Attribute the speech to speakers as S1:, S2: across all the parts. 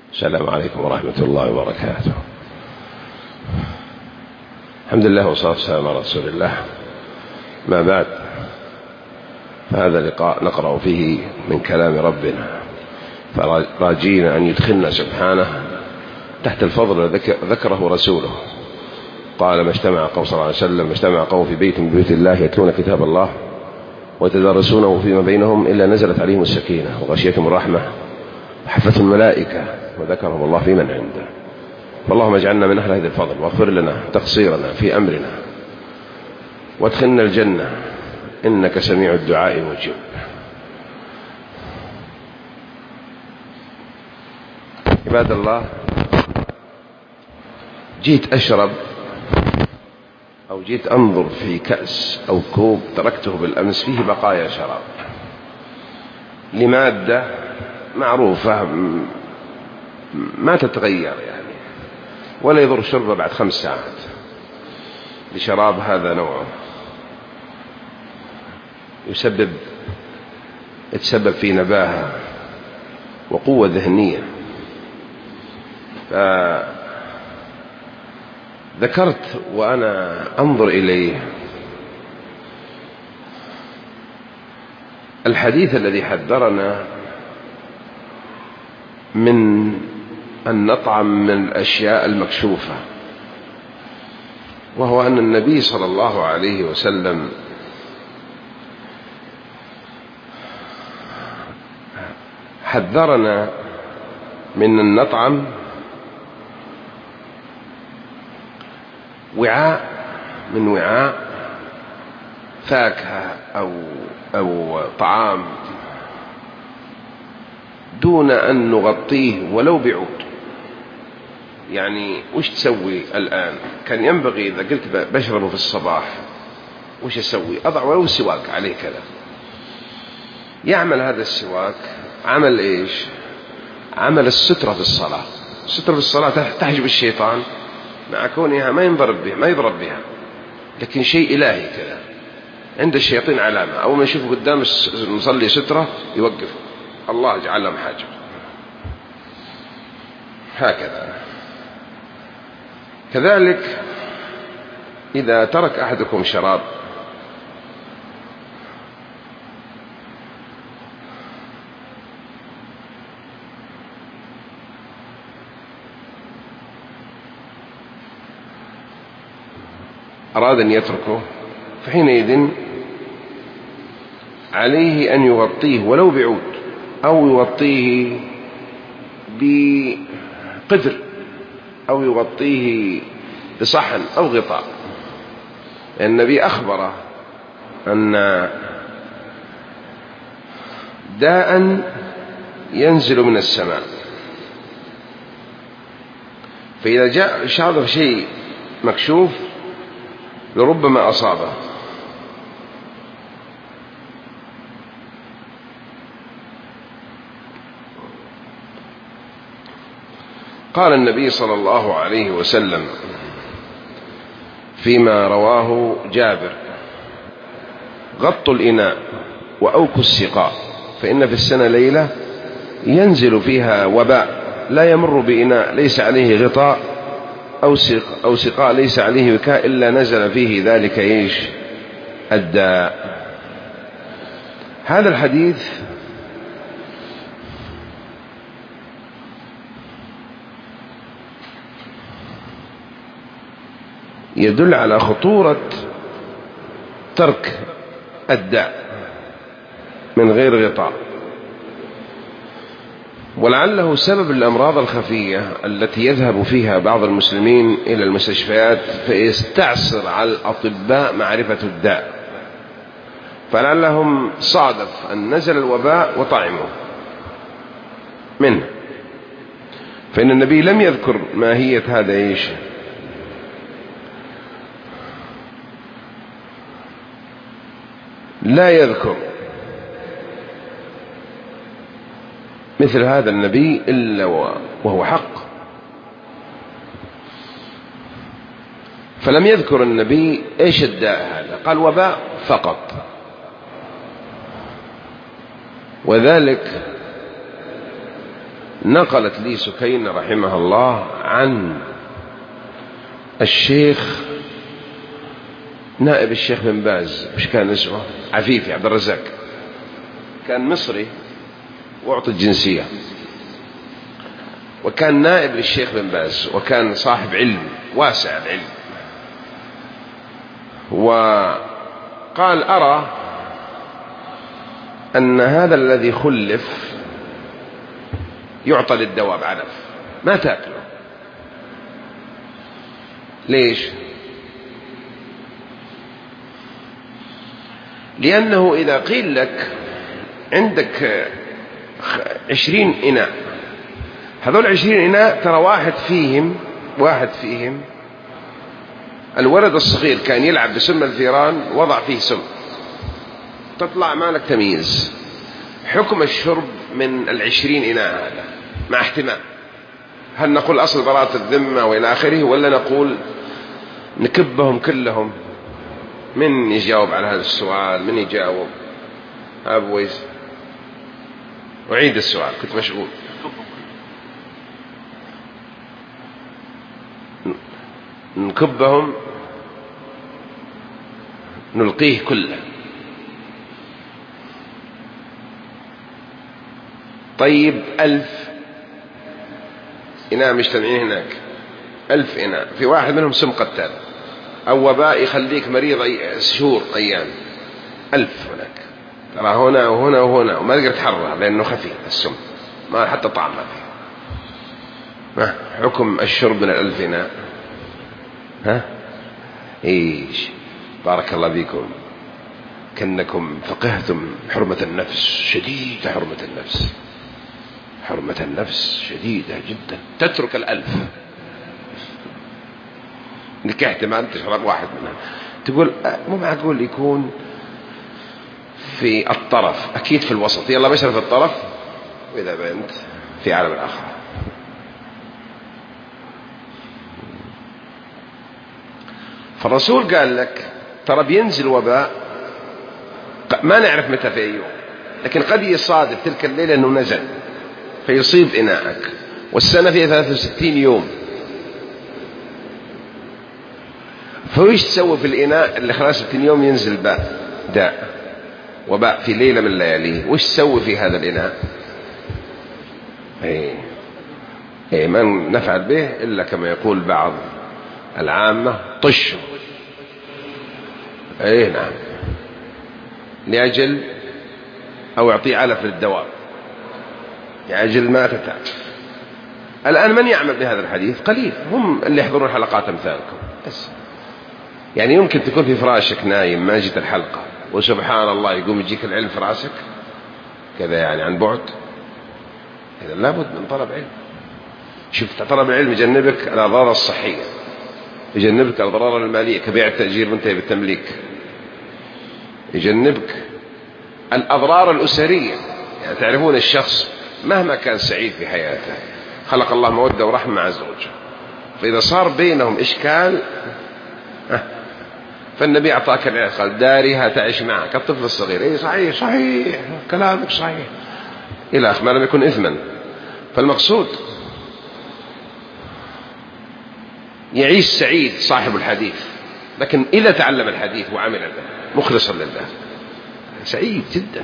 S1: السلام عليكم ورحمة الله وبركاته. الحمد لله والصلاة والسلام على رسول الله. ما بعد، فهذا لقاء نقرأ فيه من كلام ربنا، فراجين أن يدخلنا سبحانه تحت الفضل الذي ذكره رسوله. قال: ما اجتمع قوم صلى الله عليه وسلم ما اجتمع قوم في بيت من بيوت الله يتلون كتاب الله ويتدارسونه فيما بينهم إلا نزلت عليهم السكينة وغشيتهم الرحمة وحفتهم الملائكة وذكرهم الله في من عنده. فاللهم اجعلنا من أهل هذا الفضل، واغفر لنا تقصيرنا في أمرنا، وادخلنا الجنة إنك سميع الدعاء مجيب. عباد الله، جيت أشرب أو جيت أنظر في كأس أو كوب تركته بالأمس فيه بقايا شراب لمادة معروفة ما تتغير ولا يضر شربه بعد 5 ساعات، لشراب هذا نوعه يتسبب في نباهة وقوة ذهنية. فذكرت وأنا أنظر إليه الحديث الذي حذرنا من أن نطعم من الأشياء المكشوفة، وهو أن النبي صلى الله عليه وسلم حذرنا من أن نطعم من وعاء فاكهة أو طعام دون أن نغطيه ولو بعود. يعني وش تسوي الآن؟ كان ينبغي إذا قلت بشربه في الصباح وش أسوي؟ أضع ولو السواك عليه كذا. يعمل هذا السواك عمل إيش؟ عمل السترة في الصلاة. السترة في الصلاة تحجب الشيطان مع كونها ما يضرب بها، لكن شيء إلهي كذا. عند الشياطين علامة، أول ما يشوفه قدام المصلي سترة يوقف، الله جعلهم حاجب. هكذا كذلك إذا ترك أحدكم شراب أراد أن يتركه، فحينئذ عليه أن يغطيه ولو بعود أو يغطيه بقدر أو يغطيه بصحن أو غطاء. النبي أخبر أن داء ينزل من السماء، فإذا جاء شاطر شيء مكشوف لربما أصابه. قال النبي صلى الله عليه وسلم فيما رواه جابر: غطوا الإناء وأوكوا السقاء، فإن في السنة ليلة ينزل فيها وباء لا يمر بإناء ليس عليه غطاء أو سقاء ليس عليه وكاء إلا نزل فيه ذلك الداء. هذا الحديث يدل على خطورة ترك الداء من غير غطاء، ولعله سبب الأمراض الخفية التي يذهب فيها بعض المسلمين إلى المستشفيات فيستعسر على الأطباء معرفة الداء، فلعلهم صادف أن نزل الوباء وطعموا منه، فإن النبي لم يذكر ماهية هذا لا يذكر مثل هذا النبي إلا وهو حق. فلم يذكر النبي إيش الداء هذا، قال وباء فقط. وذلك نقلت لي سكينة رحمها الله عن الشيخ نائب الشيخ بن باز، مش كان اسمه عفيفي عبد الرزاق، كان مصري وأعطي الجنسية، وكان نائب للشيخ بن باز، وكان صاحب علم واسع العلم. وقال أرى أن هذا الذي خلف يعطى للدواب علف ما تأكله. ليش؟ لأنه إذا قيل لك عندك 20 إناء، هذول 20 إناء ترى واحد فيهم الولد الصغير كان يلعب بسم الفيران وضع فيه سم، تطلع ما لك تمييز. حكم الشرب من 20 إناء هذا مع احتمال، هل نقول أصل براءة الذمة وإلى آخره، ولا نقول نكبهم كلهم؟ من يجاوب على هذا السؤال؟ من يجاوب؟ أبو ويس، أعيد السؤال كنت مشغول. نكبهم، نلقيه كله. طيب 1000 إناء مجتمعين هناك، 1000 إناء، في واحد منهم سم قتال أو وباء يخليك مريض شهور أيام، 1000 هناك، ترى هنا وهنا وهنا، وما تقدر تحرر لأنه خفي السم، ما حتى طعم ما فيه. ما حكم الشرب من 1000 إناء؟ ها؟ إيش بارك الله بكم، كأنكم فقهتم حرمة النفس، شديدة حرمة النفس، حرمة النفس شديدة جدا. تترك 1000 لك احتمال تشرب واحد منها، تقول مو معقول يكون في الطرف، أكيد في الوسط، يلا بشر في الطرف، وإذا بنت في عالم الآخر. فالرسول قال لك ترى بينزل وباء ما نعرف متى في أيوم، لكن قد يصادف تلك الليلة أنه نزل فيصيب إناءك، والسنة فيها 63 يوم، فويش تسوي في الإناء اللي خلاص 60 يوم ينزل داء وباء في ليلة من لياليه؟ وش تسوي في هذا الإناء؟ ما نفعل به إلا كما يقول بعض العامة طشه. نعم، لأجل أو يعطي علف للدواب لأجل ما تتعب. الآن من يعمل بهذا الحديث؟ قليل، هم اللي يحضرون حلقات أمثالكم بس. يعني يمكن تكون في فراشك نايم ما جيت الحلقة، وسبحان الله يقوم يجيك العلم في راسك كذا، يعني عن بعد. إذا لابد من طلب علم. شفت، طلب العلم يجنبك الأضرار الصحية، يجنبك الأضرار المالية كبيع التأجير منتهي بالتمليك، يجنبك الأضرار الأسرية. يعني تعرفون الشخص مهما كان سعيد في حياته خلق الله مودة ورحمة مع زوجه، فإذا صار بينهم إشكال فالنبي أعطاك العلاج، قال دارها تعيش معك الطفل الصغير. صحيح كلامك صحيح، إلى آخر ما لم يكن إثما. فالمقصود يعيش سعيد صاحب الحديث، لكن إذا تعلم الحديث وعمل به مخلصا لله سعيد جدا.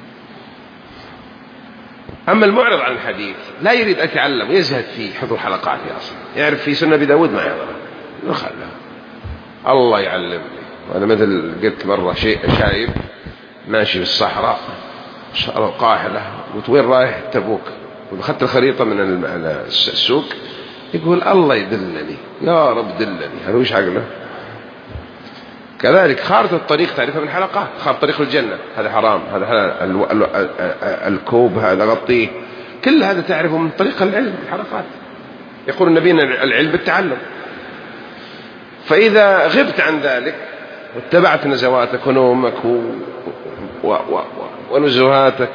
S1: أما المعرض عن الحديث لا يريد أن يتعلم ويزهد في حضور حلقات، أصلا يعرف في سنة أبي داود ما يحضر، يخلى الله يعلمني. وأنا مثل قلت مرة شايب ماشي في الصحراء قاحلة، قلت وين رايح؟ تبوك. وأخذت الخريطة من السوق، يقول الله يدلني يا رب دلني، هذا وش عقله؟ كذلك خارطة الطريق تعرفها من حلقات، خارطة طريق الجنة، هذا حرام، هذا حلال، الكوب هذا غطيه، كل هذا تعرفه من طريق العلم الحلقات. يقول النبي العلم بالتعلم. فإذا غبت عن ذلك واتبعت نزواتك ونومك ونزهاتك،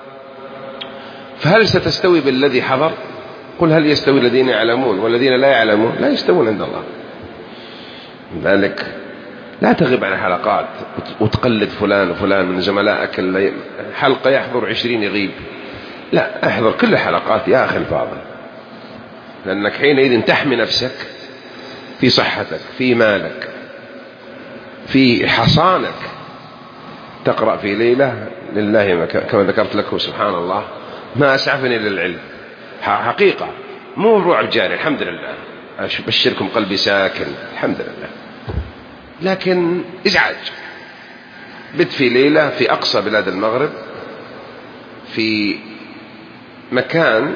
S1: فهل ستستوي بالذي حضر؟ قل هل يستوي الذين يعلمون والذين لا يعلمون؟ لا يستوون عند الله. ذلك لا تغب عن حلقات وتقلد فلان وفلان من زملائك، اللي حلقة يحضر 20 يغيب، لا، احضر كل الحلقات يا أخي الفاضل، لأنك حينئذ تحمي نفسك في صحتك، في مالك، في حصانك. تقرأ في ليلة لله كما ذكرت لكم سبحان الله ما أسعفني للعلم حقيقة، مو رعب جاري الحمد لله، أبشركم قلبي ساكن الحمد لله، لكن إزعاج. بت في ليلة في أقصى بلاد المغرب في مكان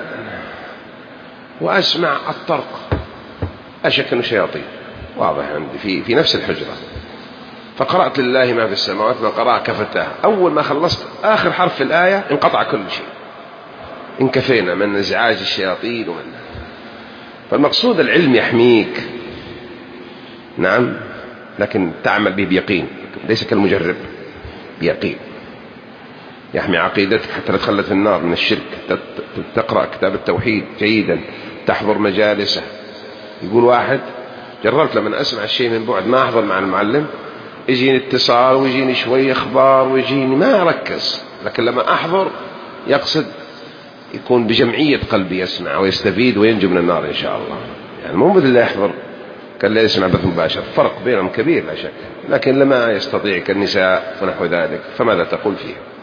S1: وأسمع الطرق، أشك أنه شياطين واضح عندي في نفس الحجرة. فقرأت لله ما في السماوات ما قرأ كفتاه، أول ما خلصت آخر حرف في الآية انقطع كل شيء، انكفينا من ازعاج الشياطين ومن. فالمقصود العلم يحميك نعم، لكن تعمل به بيقين، ليس كالمجرب، بيقين. يحمي عقيدتك حتى لا تخلد في النار من الشرك. تقرأ كتاب التوحيد جيدا، تحضر مجالسه. يقول واحد جربت لما أسمع الشيء من بعد ما أحضر مع المعلم، يجيني اتصال ويجيني شوية أخبار ويجيني ما أركز، لكن لما أحضر يقصد يكون بجمعية قلبي يسمع ويستفيد وينجو من النار إن شاء الله. يعني مو مثل اللي يحضر كان لا يسمع بث مباشر، فرق بينهم كبير لا شك، لكن لما يستطيع كالنساء ونحو ذلك فماذا تقول فيه؟